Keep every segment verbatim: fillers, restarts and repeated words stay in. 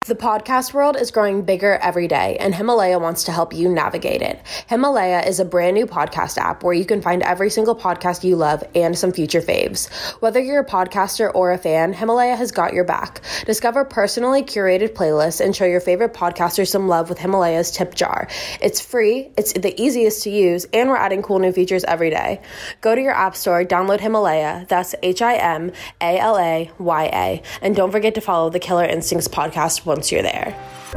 The podcast world is growing bigger every day, and Himalaya wants to help you navigate it. Himalaya is a brand new podcast app where you can find every single podcast you love and some future faves. Whether you're a podcaster or a fan, Himalaya has got your back. Discover personally curated playlists and show your favorite podcasters some love with Himalaya's tip jar. It's free, it's the easiest to use, and we're adding cool new features every day. Go to your app store, download Himalaya, that's H I M A L A Y A, and don't forget to follow the Killer Instincts podcast once you're there.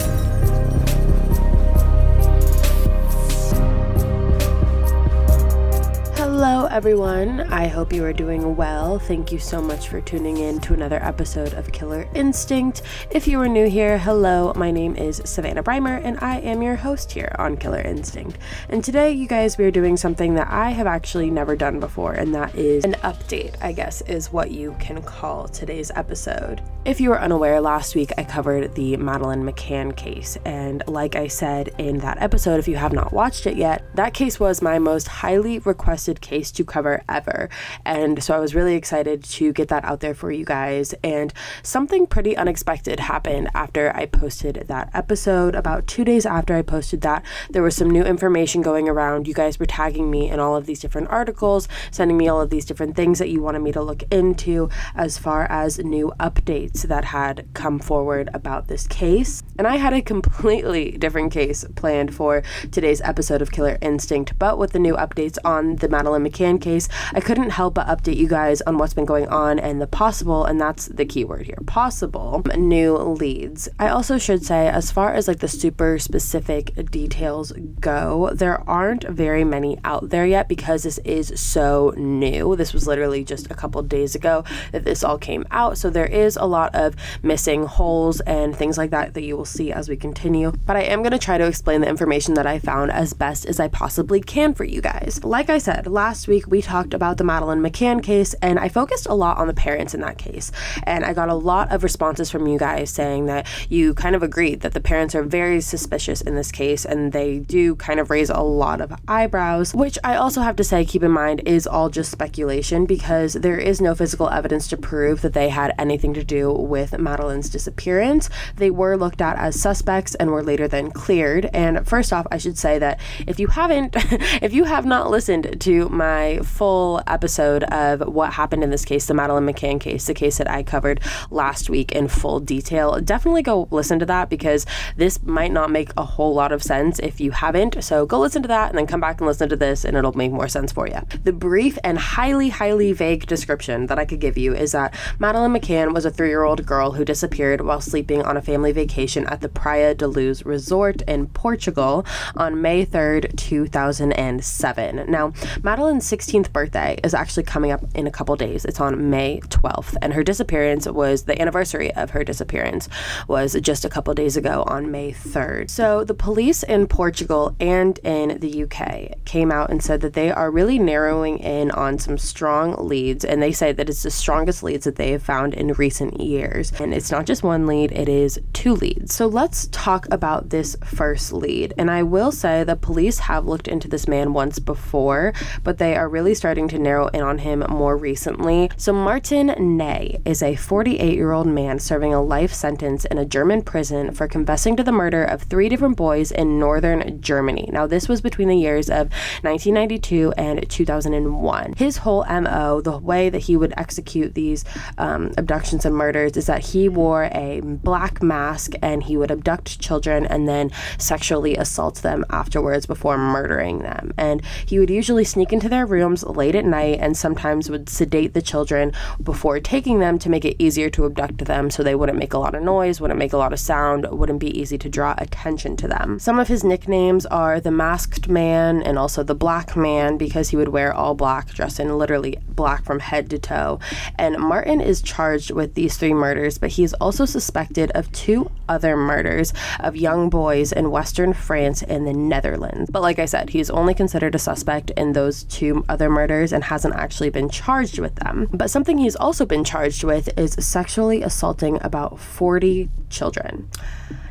Hello everyone, I hope you are doing well. Thank you so much for tuning in to another episode of Killer Instinct. If you are new here, hello, my name is Savannah Breimer and I am your host here on Killer Instinct. And today, you guys, we are doing something that I have actually never done before, and that is an update, I guess, is what you can call today's episode. If you are unaware, last week I covered the Madeleine McCann case, and like I said in that episode, if you have not watched it yet, that case was my most highly requested case to cover ever, and so I was really excited to get that out there for you guys. And something pretty unexpected happened after I posted that episode. About two days after I posted that, there was some new information going around. You guys were tagging me in all of these different articles, sending me all of these different things that you wanted me to look into as far as new updates that had come forward about this case. And I had a completely different case planned for today's episode of Killer Instinct, but with the new updates on the Madeleine McCann case, I couldn't help but update you guys on what's been going on and the possible, and that's the key word here, possible new leads. I also should say, as far as like the super specific details go, there aren't very many out there yet because this is so new. This was literally just a couple days ago that this all came out, so there is a lot of missing holes and things like that that you will see as we continue, but I am going to try to explain the information that I found as best as I possibly can for you guys. Like I said, last Last week we talked about the Madeleine McCann case, and I focused a lot on the parents in that case, and I got a lot of responses from you guys saying that you kind of agreed that the parents are very suspicious in this case, and they do kind of raise a lot of eyebrows, which I also have to say, keep in mind, is all just speculation because there is no physical evidence to prove that they had anything to do with Madeleine's disappearance. They were looked at as suspects and were later then cleared. And first off, I should say that if you haven't, if you have not listened to my my full episode of what happened in this case, the Madeleine McCann case, the case that I covered last week in full detail, definitely go listen to that because this might not make a whole lot of sense if you haven't. So go listen to that and then come back and listen to this and it'll make more sense for you. The brief and highly, highly vague description that I could give you is that Madeleine McCann was a three-year-old girl who disappeared while sleeping on a family vacation at the Praia da Luz resort in Portugal on May third, two thousand seven. Now, Madeleine sixteenth birthday is actually coming up in a couple days. It's on May twelfth, and her disappearance was the anniversary of her disappearance was just a couple days ago on May third. So the police in Portugal and in the U K came out and said that they are really narrowing in on some strong leads, and they say that it's the strongest leads that they have found in recent years. And it's not just one lead, it is two leads. So let's talk about this first lead. And I will say that police have looked into this man once before, but they are really starting to narrow in on him more recently. So Martin Ney is a forty-eight-year-old man serving a life sentence in a German prison for confessing to the murder of three different boys in northern Germany. Now, this was between the years of nineteen ninety-two and two thousand one. His whole M O, the way that he would execute these um, abductions and murders, is that he wore a black mask and he would abduct children and then sexually assault them afterwards before murdering them. And he would usually sneak into their rooms late at night and sometimes would sedate the children before taking them to make it easier to abduct them so they wouldn't make a lot of noise, wouldn't make a lot of sound, wouldn't be easy to draw attention to them. Some of his nicknames are the Masked Man and also the Black Man because he would wear all black, dressed in literally black from head to toe. And Martin is charged with these three murders, but he's also suspected of two other murders of young boys in Western France and the Netherlands. But like I said, he's only considered a suspect in those two other murders and hasn't actually been charged with them. But something he's also been charged with is sexually assaulting about forty children.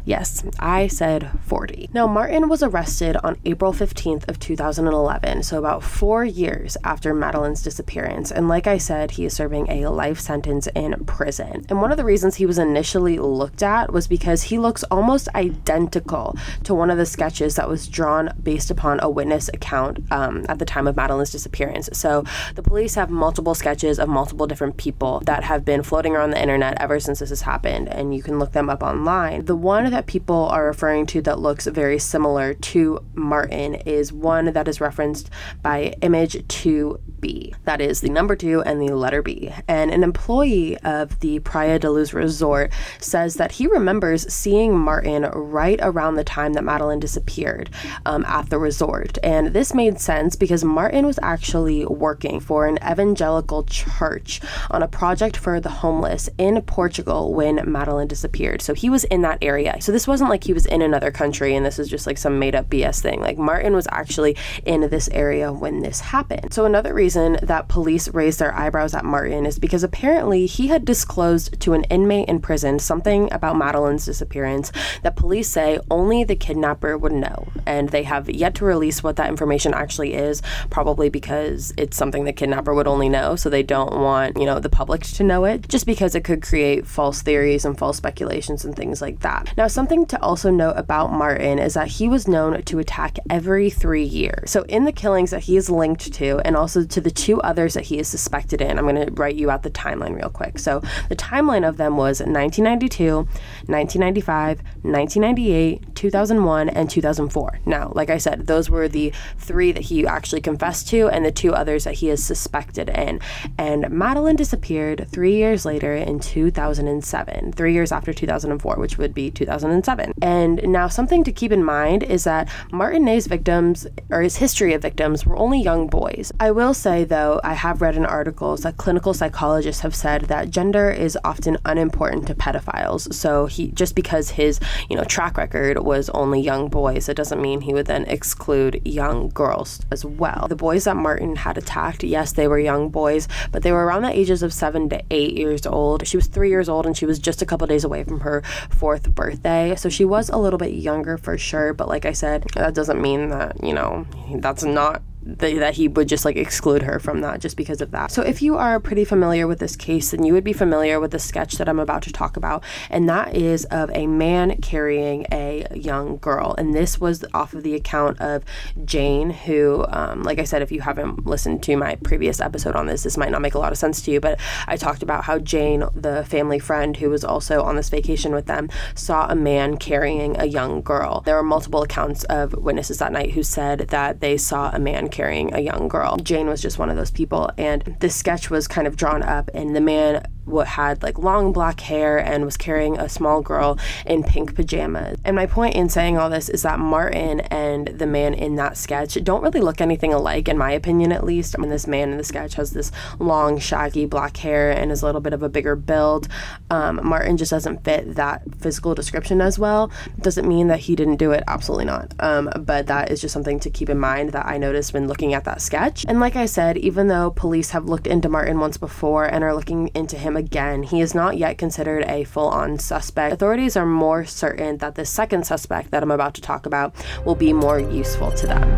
Yes, I said forty. Now, Martin was arrested on April fifteenth of two thousand eleven, so about four years after Madeleine's disappearance. And like I said, he is serving a life sentence in prison. And one of the reasons he was initially looked at was because he looks almost identical to one of the sketches that was drawn based upon a witness account um, at the time of Madeleine's disappearance. So the police have multiple sketches of multiple different people that have been floating around the internet ever since this has happened, and you can look them up online. The one that people are referring to that looks very similar to Martin is one that is referenced by image two B. That is the number two and the letter B. And an employee of the Praia da Luz resort says that he remembers seeing Martin right around the time that Madeleine disappeared um, at the resort. And this made sense because Martin was actually working for an evangelical church on a project for the homeless in Portugal when Madeleine disappeared. So he was in that area. So this wasn't like he was in another country and this is just like some made up B S thing. Like Martin was actually in this area when this happened. So another reason that police raised their eyebrows at Martin is because apparently he had disclosed to an inmate in prison something about Madeleine's disappearance that police say only the kidnapper would know. And they have yet to release what that information actually is, probably because it's something the kidnapper would only know. So they don't want, you know, the public to know it, just because it could create false theories and false speculations and things like that. Now, something to also note about Martin is that he was known to attack every three years. So in the killings that he is linked to, and also to the two others that he is suspected in, I'm going to write you out the timeline real quick. So the timeline of them was nineteen ninety-two, nineteen ninety-five, nineteen ninety-eight, two thousand one, and two thousand four. Now, like I said, those were the three that he actually confessed to and the two others that he is suspected in. And Madeleine disappeared three years later in two thousand seven, three years after two thousand four, which would be two thousand seven. And now something to keep in mind is that Martinet's victims, or his history of victims, were only young boys. I will say, though, I have read in articles that clinical psychologists have said that gender is often unimportant to pedophiles. So he, just because his, you know, track record was only young boys, it doesn't mean he would then exclude young girls as well. The boys that Martin had attacked, yes, they were young boys, but they were around the ages of seven to eight years old. She was three years old and she was just a couple days away from her fourth birthday. So she was a little bit younger for sure. But like I said, that doesn't mean that, you know, that's not The, that he would just like exclude her from that just because of that. So if you are pretty familiar with this case, then you would be familiar with the sketch that I'm about to talk about, and that is of a man carrying a young girl. And this was off of the account of Jane, who, um, like I said, if you haven't listened to my previous episode on this, this might not make a lot of sense to you, but I talked about how Jane, the family friend who was also on this vacation with them, saw a man carrying a young girl. There were multiple accounts of witnesses that night who said that they saw a man carrying a young girl. Jane was just one of those people, and this sketch was kind of drawn up, and the man what had like long black hair and was carrying a small girl in pink pajamas. And my point in saying all this is that Martin and the man in that sketch don't really look anything alike, in my opinion at least. I mean, this man in the sketch has this long shaggy black hair and is a little bit of a bigger build. Um, Martin just doesn't fit that physical description as well. Doesn't mean that he didn't do it, absolutely not. Um, but that is just something to keep in mind that I noticed when looking at that sketch. And like I said, even though police have looked into Martin once before and are looking into him again, he is not yet considered a full-on suspect. Authorities are more certain that the second suspect that I'm about to talk about will be more useful to them.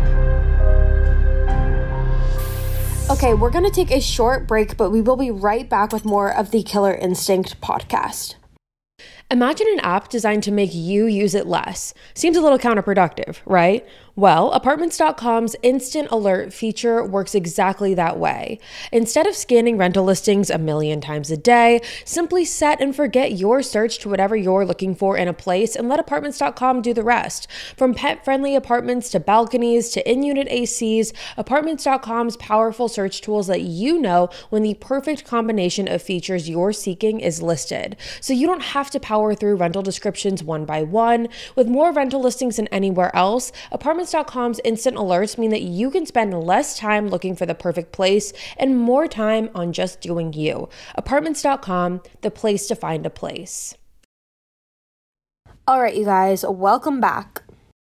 Okay, we're going to take a short break, but we will be right back with more of the Killer Instinct podcast. Imagine an app designed to make you use it less. Seems a little counterproductive, right? Well, Apartments dot com's Instant Alert feature works exactly that way. Instead of scanning rental listings a million times a day, simply set and forget your search to whatever you're looking for in a place and let Apartments dot com do the rest. From pet-friendly apartments to balconies to in-unit A Cs, Apartments dot com's powerful search tools let you know when the perfect combination of features you're seeking is listed. So you don't have to power through rental descriptions one by one. With more rental listings than anywhere else, Apartments dot com's instant alerts mean that you can spend less time looking for the perfect place and more time on just doing you. Apartments dot com, the place to find a place. All right, you guys, welcome back.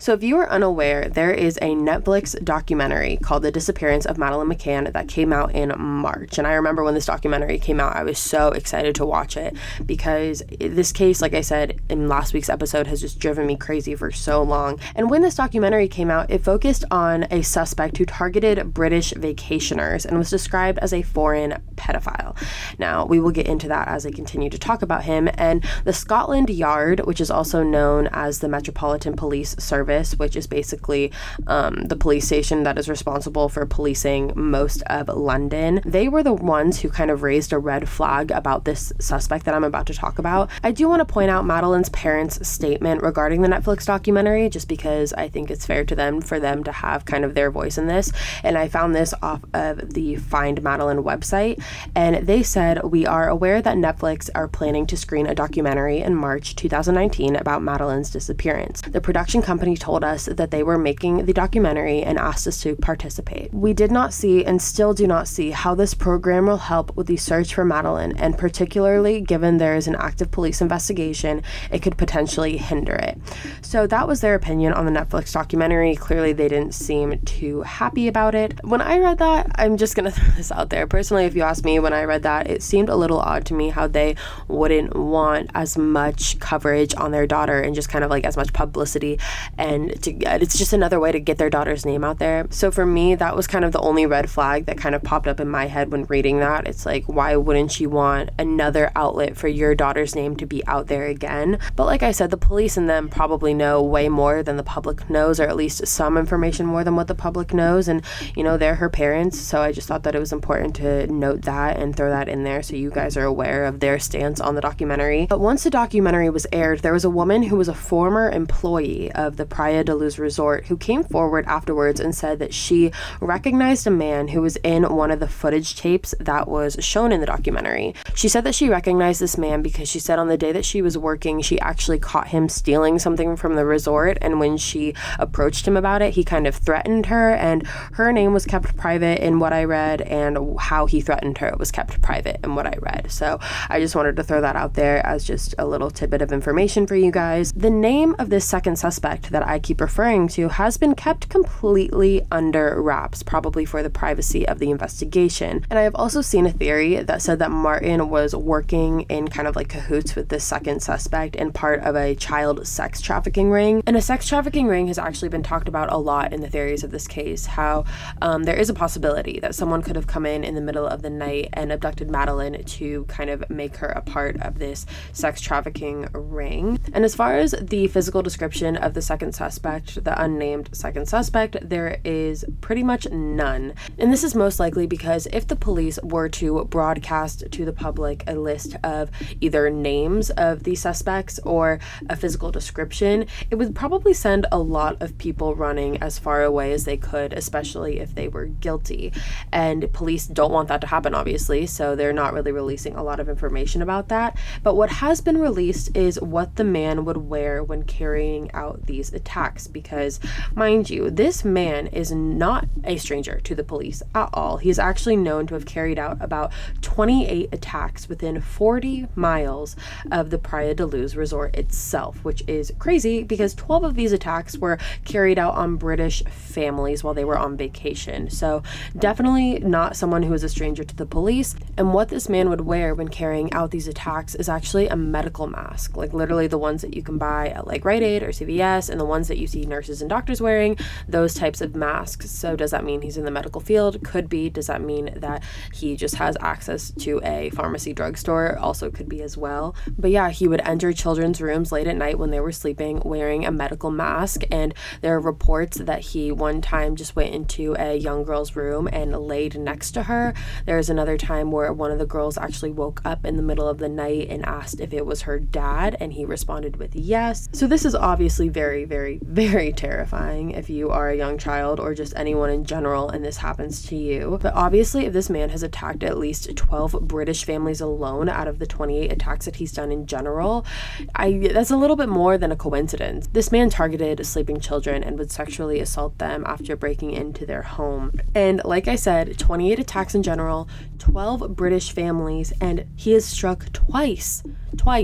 So if you are unaware, there is a Netflix documentary called The Disappearance of Madeleine McCann that came out in March. And I remember when this documentary came out, I was so excited to watch it because this case, like I said in last week's episode, has just driven me crazy for so long. And when this documentary came out, it focused on a suspect who targeted British vacationers and was described as a foreign pedophile. Now, we will get into that as I continue to talk about him. And the Scotland Yard, which is also known as the Metropolitan Police Service, which is basically um, the police station that is responsible for policing most of London, they were the ones who kind of raised a red flag about this suspect that I'm about to talk about. I do want to point out Madeleine's parents' statement regarding the Netflix documentary, just because I think it's fair to them for them to have kind of their voice in this. And I found this off of the Find Madeleine website, and they said, "We are aware that Netflix are planning to screen a documentary in March two thousand nineteen about Madeleine's disappearance. The production company told us that they were making the documentary and asked us to participate. We did not see and still do not see how this program will help with the search for Madeleine, and particularly given there is an active police investigation, it could potentially hinder it." So that was their opinion on the Netflix documentary. Clearly they didn't seem too happy about it. When I read that, I'm just gonna throw this out there. Personally, if you ask me, when I read that, it seemed a little odd to me how they wouldn't want as much coverage on their daughter and just kind of like as much publicity, and to, it's just another way to get their daughter's name out there. So for me, that was kind of the only red flag that kind of popped up in my head when reading that. It's like, why wouldn't you want another outlet for your daughter's name to be out there again? But like I said, the police and them probably know way more than the public knows, or at least some information more than what the public knows. And, you know, they're her parents. So I just thought that it was important to note that and throw that in there so you guys are aware of their stance on the documentary. But once the documentary was aired, there was a woman who was a former employee of the Praia da Luz resort who came forward afterwards and said that she recognized a man who was in one of the footage tapes that was shown in the documentary. She said that she recognized this man because she said on the day that she was working, she actually caught him stealing something from the resort, and when she approached him about it, he kind of threatened her, and her name was kept private in what I read, and how he threatened her was kept private in what I read. So I just wanted to throw that out there as just a little tidbit of information for you guys. The name of this second suspect that I keep referring to has been kept completely under wraps, probably for the privacy of the investigation. And I have also seen a theory that said that Martin was working in kind of like cahoots with this second suspect and part of a child sex trafficking ring. And a sex trafficking ring has actually been talked about a lot in the theories of this case, how um, there is a possibility that someone could have come in in the middle of the night and abducted Madeleine to kind of make her a part of this sex trafficking ring. And as far as the physical description of the second suspect, the unnamed second suspect, there is pretty much none. And this is most likely because if the police were to broadcast to the public a list of either names of the suspects or a physical description, it would probably send a lot of people running as far away as they could, especially if they were guilty. And police don't want that to happen, obviously, so they're not really releasing a lot of information about that. But what has been released is what the man would wear when carrying out these attacks, because mind you, this man is not a stranger to the police at all. He's actually known to have carried out about twenty-eight attacks within forty miles of the Praia da Luz resort itself, which is crazy because twelve of these attacks were carried out on British families while they were on vacation. So definitely not someone who is a stranger to the police. And what this man would wear when carrying out these attacks is actually a medical mask, like literally the ones that you can buy at like Rite Aid or C V S, and the ones that you see nurses and doctors wearing, those types of masks. So does that mean he's in the medical field? Could be. Does that mean that he just has access to a pharmacy drugstore? Also could be as well. But yeah, he would enter children's rooms late at night when they were sleeping wearing a medical mask. And there are reports that he one time just went into a young girl's room and laid next to her. There's another time where one of the girls actually woke up in the middle of the night and asked if it was her dad, and he responded with yes. So this is obviously very, very, very terrifying if you are a young child or just anyone in general and this happens to you. But obviously, if this man has attacked at least twelve British families alone out of the twenty-eight attacks that he's done in general, I that's a little bit more than a coincidence. This man targeted sleeping children and would sexually assault them after breaking into their home. And like I said, twenty-eight attacks in general, twelve British families, and he is struck twice, twice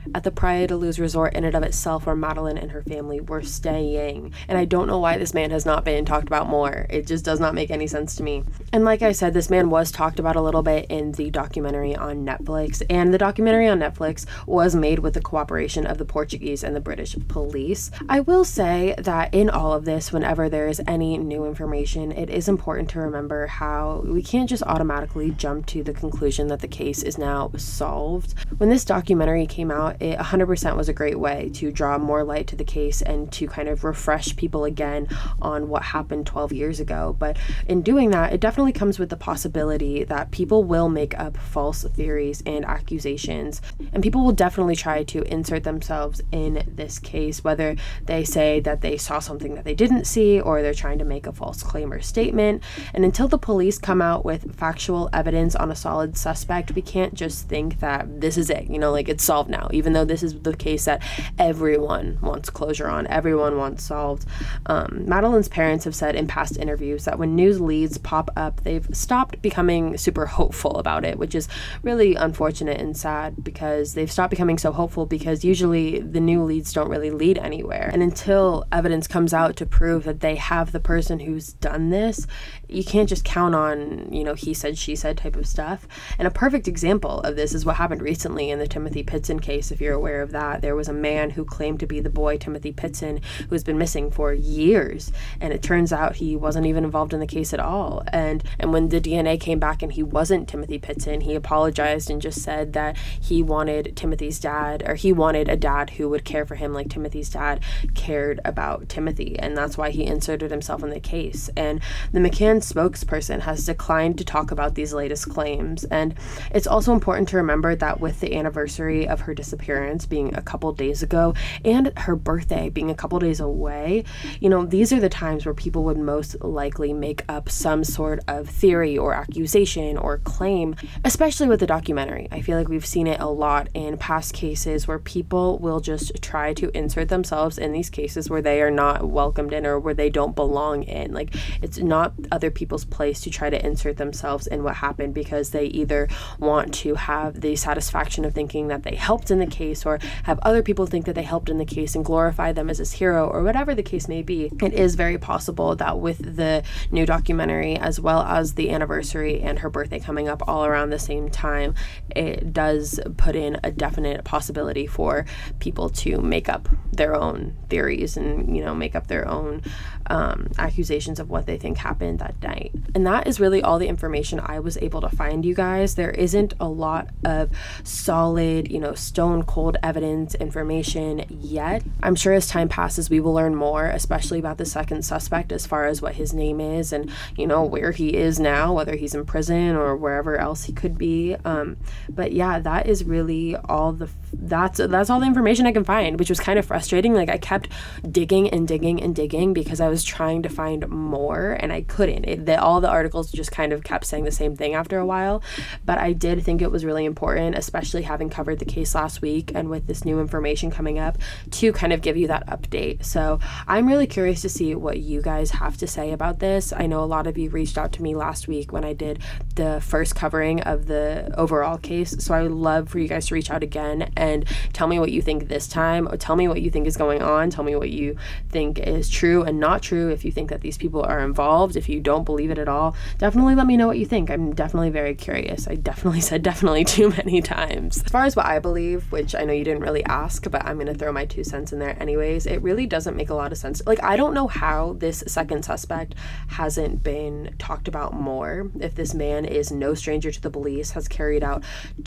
at the Praia da Luz resort in and of itself, where Madeleine and her family were staying. And I don't know why this man has not been talked about more. It just does not make any sense to me. And like I said, this man was talked about a little bit in the documentary on Netflix, and the documentary on Netflix was made with the cooperation of the Portuguese and the British police. I will say that in all of this, whenever there is any new information, it is important to remember how we can't just automatically jump to the conclusion that the case is now solved. When this documentary came out, it one hundred percent was a great way to draw more light to the case and to kind of refresh people again on what happened twelve years ago. But in doing that, it definitely comes with the possibility that people will make up false theories and accusations, and people will definitely try to insert themselves in this case, whether they say that they saw something that they didn't see, or they're trying to make a false claim or statement. And until the police come out with factual evidence on a solid suspect, we can't just think that this is it, you know, like it's solved now, even though this is the case that everyone wants closure on, everyone wants solved. Um, Madeleine's parents have said in past interviews that when news leads pop up, they've stopped becoming super hopeful about it, which is really unfortunate and sad, because they've stopped becoming so hopeful because usually the new leads don't really lead anywhere. And until evidence comes out to prove that they have the person who's done this, you can't just count on, you know, he said, she said type of stuff. And a perfect example of this is what happened recently in the Timothy Pitson case. If you're aware of that, there was a man who claimed to be the boy Timothy Pitson, who's been missing for years, and it turns out he wasn't even involved in the case at all. And and when the D N A came back and he wasn't Timothy Pitson, he apologized and just said that he wanted Timothy's dad, or he wanted a dad who would care for him like Timothy's dad cared about Timothy, and that's why he inserted himself in the case. And the McCann spokesperson has declined to talk about these latest claims. And it's also important to remember that with the anniversary of her disappearance being a couple days ago and her birthday being a couple days away, you know, these are the times where people would most likely make up some sort of theory or accusation or claim, especially with the documentary. I feel like we've seen it a lot in past cases where people will just try to insert themselves in these cases where they are not welcomed in or where they don't belong in. Like, it's not other people's place to try to insert themselves in what happened, because they either want to have the satisfaction of thinking that they helped in the case, or have other people think that they helped in the case and glorify them as this hero, or whatever the case may be. It is very possible that with the new documentary, as well as the anniversary and her birthday coming up all around the same time, it does put in a definite possibility for people to make up their own theories and, you know, make up their own um, accusations of what they think happened that night. And that is really all the information I was able to find, you guys. There isn't a lot of solid, you know, stone cold evidence information yet. I'm sure as time passes, we will learn more, especially about the second suspect, as far as what his name is and, you know, where he is now, whether he's in prison or wherever else he could be. Um, but yeah, that is really all the, that's, that's all the information I can find, which was kind of frustrating. Like, I kept digging and digging and digging because I was trying to find more and I couldn't. It, the, all the articles just kind of kept saying the same thing after a while. But I did think it was really important, especially having covered the case last week and with this new information coming up, to kind of give you that update. So I'm really curious to see what you guys have to say about this. I know a lot of you reached out to me last week when I did the first covering of the overall case. So I would love for you guys to reach out again and tell me what you think this time, or tell me what you think is going on. Tell me what you think is true and not true. If you think that these people are involved, if you don't believe it at all, definitely let me know what you think. I'm definitely very curious. I definitely said definitely too many times. As far as what I believe, which I know you didn't really ask, but I'm going to throw my two cents in there anyways, it really doesn't make a lot of sense. Like, I don't know how this second suspect hasn't been talked about more. If this man is no stranger to the police, has carried out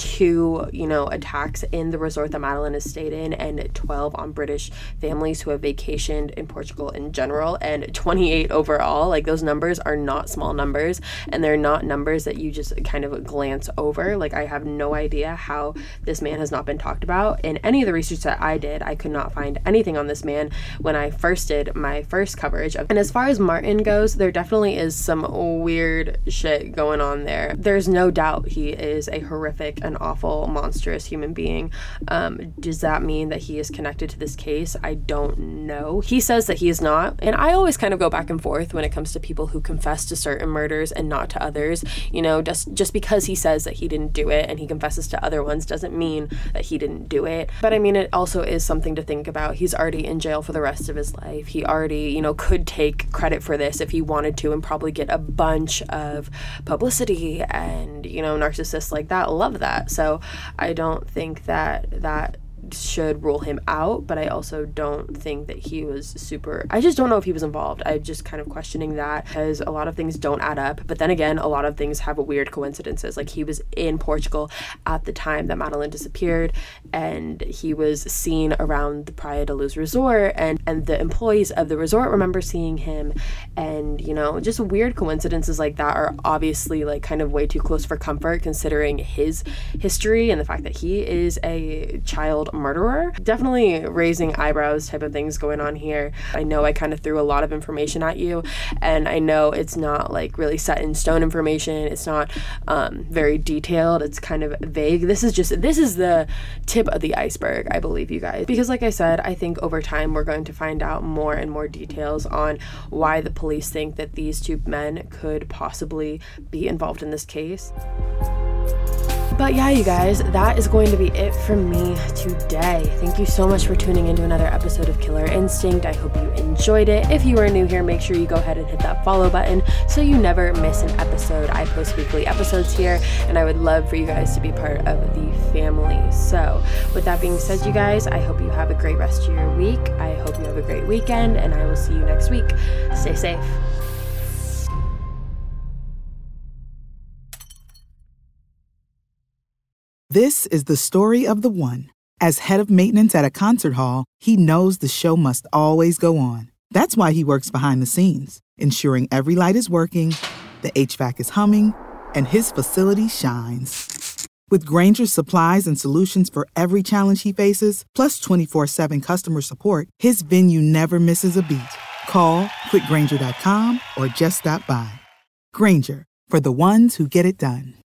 two, you know, attacks in the resort that Madeleine has stayed in, and twelve on British families who have vacationed in Portugal in general, and twenty-eight overall. Like, those numbers are not small numbers, and they're not numbers that you just kind of glance over. Like, I have no idea how this man has not been talked about. In any of the research that I did, I could not find anything on this man when I first did my first coverage. And as far as Martin goes, there definitely is some weird shit going on there. There's no doubt he is a horrific and awful, monstrous human being. Um, does that mean that he is connected to this case? I don't know. He says that he is not. And I always kind of go back and forth when it comes to people who confess to certain murders and not to others. You know, just, just because he says that he didn't do it and he confesses to other ones doesn't mean that he didn't do it. But I mean, it also is something to think about. He's already in jail for the rest of his life. He already, you know, could take credit for this if he wanted to and probably get a bunch of publicity, and, you know, narcissists like that love that. So I don't think that that should rule him out, but I also don't think that he was super, I just don't know if he was involved. I'm just kind of questioning that because a lot of things don't add up. But then again, a lot of things have weird coincidences. Like, he was in Portugal at the time that Madeleine disappeared, and he was seen around the Praia da Luz resort, and and the employees of the resort remember seeing him. And, you know, just weird coincidences like that are obviously like kind of way too close for comfort, considering his history and the fact that he is a child murderer. Definitely raising eyebrows type of things going on here. I know I kind of threw a lot of information at you, and I know it's not like really set in stone information. It's not um, very detailed. It's kind of vague. This is just, this is the tip of the iceberg, I believe, you guys. Because like I said, I think over time we're going to find out more and more details on why the police think that these two men could possibly be involved in this case. But yeah, you guys, that is going to be it from me today. Thank you so much for tuning into another episode of Killer Instinct. I hope you enjoyed it. If you are new here, make sure you go ahead and hit that follow button so you never miss an episode. I post weekly episodes here, and I would love for you guys to be part of the family. So with that being said, you guys, I hope you have a great rest of your week. I hope you have a great weekend, and I will see you next week. Stay safe. This is the story of the one. As head of maintenance at a concert hall, he knows the show must always go on. That's why he works behind the scenes, ensuring every light is working, the H V A C is humming, and his facility shines. With Grainger's supplies and solutions for every challenge he faces, plus twenty-four seven customer support, his venue never misses a beat. Call quick grainger dot com or just stop by. Grainger, for the ones who get it done.